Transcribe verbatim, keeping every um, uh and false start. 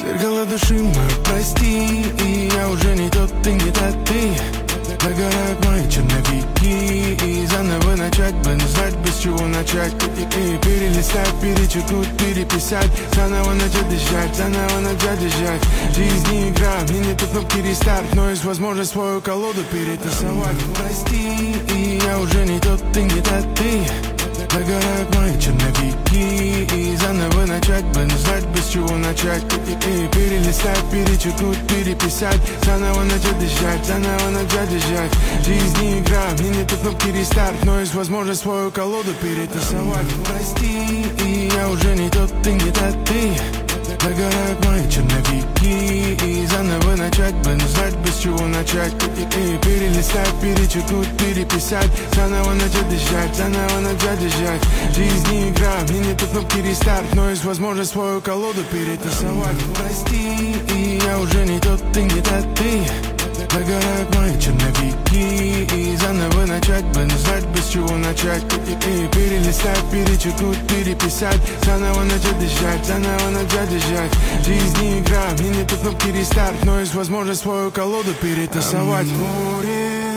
Зеркало души мой, прости, и я уже не тот, ты не та ты. Догорают мои черновики, и заново начать бы, но знать без чего начать. И, и перелистать, перечеркнуть, переписать, заново начать дышать, заново начать дышать. Жизнь не игра, мне нету кнопки рестарт, но есть возможность свою колоду перетасовать. Прости, и я уже не тот, ты не та ты. Догорают мои черновики, и заново начать бы, но знать без чего начать. И, и перелистать, перечеркнуть, переписать, заново начать дышать, заново начать дышать. Жизнь не игра, мне нету кнопки рестарт, но есть возможность свою колоду перетасовать. Прости, и я уже не тот, ты не та ты. Догорают мои черновики, и заново начать бы, но знать без чего начать. И, и перелистать, перечеркнуть, переписать, заново начать дышать, заново начать дышать. Жизнь не игра, мне нету кнопки рестарт, но есть возможность свою колоду перетасовать. Прости, и я уже не тот, ты не та ты. Догорают мои черновики, и заново начать бы, но знать без чего начать. И, и перелистать, перечеркнуть, переписать, заново начать дышать, заново начать дышать. Жизнь не игра, мне нету кнопки рестарт, но есть возможность свою колоду перетасовать. Море